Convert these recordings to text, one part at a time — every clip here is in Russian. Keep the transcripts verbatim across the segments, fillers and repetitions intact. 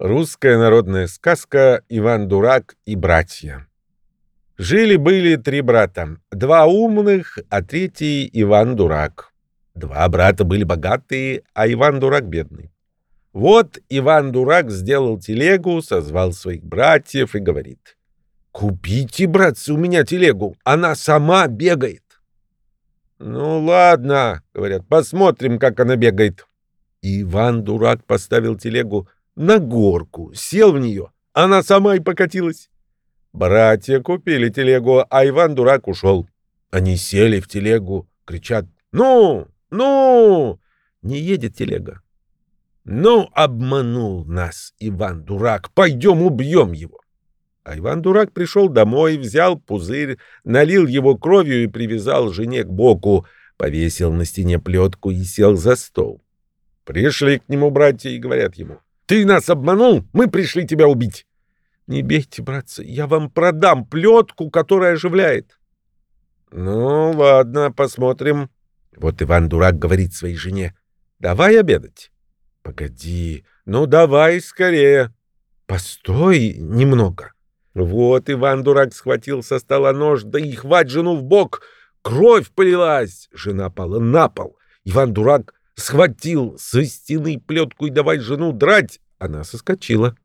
Русская народная сказка «Иван-дурак и братья». Жили-были три брата. Два умных, а третий Иван-дурак. Два брата были богатые, а Иван-дурак бедный. Вот Иван-дурак сделал телегу, созвал своих братьев и говорит: «Купите, братцы, у меня телегу, она сама бегает». «Ну ладно, — говорят, — посмотрим, как она бегает». Иван-дурак поставил телегу на горку, сел в нее, она сама и покатилась. Братья купили телегу, а Иван-дурак ушел. Они сели в телегу, кричат: «Ну, ну!» Не едет телега. «Ну, обманул нас Иван-дурак, пойдем убьем его». А Иван-дурак пришел домой, взял пузырь, налил его кровью и привязал жене к боку, повесил на стене плетку и сел за стол. Пришли к нему братья и говорят ему: «Ты нас обманул, мы пришли тебя убить». «Не бейте, братцы, я вам продам плетку, которая оживляет». «Ну, ладно, посмотрим». Вот Иван-дурак говорит своей жене: «Давай обедать». «Погоди, ну давай скорее». «Постой немного». Вот Иван-дурак схватил со стола нож, да и хвать жену в бок. Кровь полилась, жена пала на пол. Иван-дурак схватил со стены плетку и давай жену драть. Она соскочила.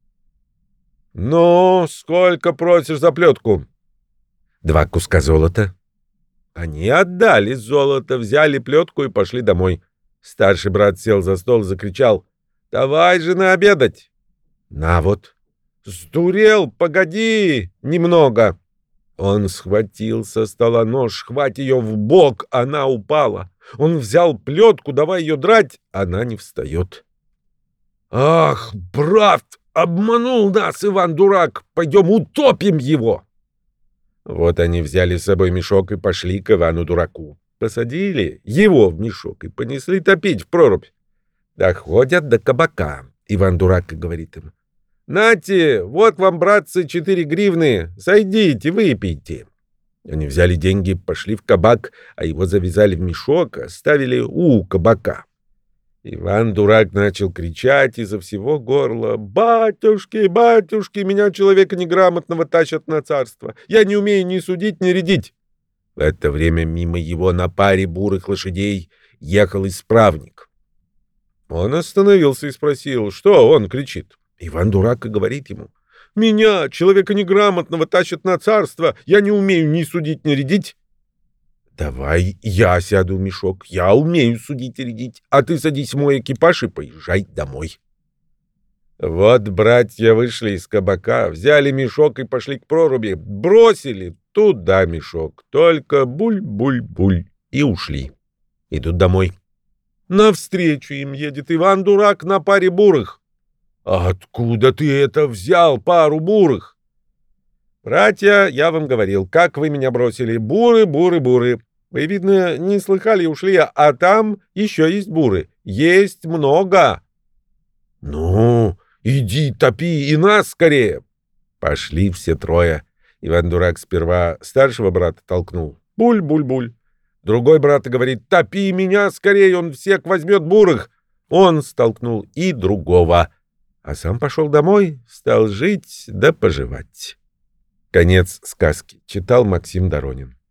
«Ну, сколько просишь за плетку?» «Два куска золота». Они отдали золото, взяли плетку и пошли домой. Старший брат сел за стол и закричал: «Давай, жена, обедать!» «На вот». «Сдурел, погоди немного». Он схватил со стола нож, хвать ее в бок, она упала. Он взял плетку, давай ее драть, она не встает. «Ах, брат, обманул нас Иван-дурак, пойдем утопим его». Вот они взяли с собой мешок и пошли к Ивану-дураку. Посадили его в мешок и понесли топить в прорубь. Доходят до кабака. Иван-дурак и говорит им: «Нате, вот вам, братцы, четыре гривны, сойдите, выпейте». Они взяли деньги, пошли в кабак, а его завязали в мешок, оставили у кабака. Иван-дурак начал кричать изо всего горла: «Батюшки, батюшки, меня, человека неграмотного, тащат на царство. Я не умею ни судить, ни рядить». В это время мимо его на паре бурых лошадей ехал исправник. Он остановился и спросил, что он кричит. Иван-дурак и говорит ему: «Меня, человека неграмотного, тащат на царство. Я не умею ни судить, ни рядить». «Давай я сяду в мешок, я умею судить и рядить, а ты садись в мой экипаж и поезжай домой». Вот братья вышли из кабака, взяли мешок и пошли к проруби, бросили туда мешок, только буль-буль-буль, и ушли. Идут домой. Навстречу им едет Иван-дурак на паре бурых. «Откуда ты это взял, пару бурых?» «Братья, я вам говорил, как вы меня бросили. Буры, буры, буры. Вы, видно, не слыхали и ушли, а там еще есть буры. Есть много». «Ну, иди топи и нас скорее». Пошли все трое. Иван-дурак сперва старшего брата толкнул. Буль-буль-буль. Другой брат говорит: «Топи меня скорее, он всех возьмет бурых». Он столкнул и другого. А сам пошел домой, стал жить да поживать. Конец сказки. Читал Максим Доронин.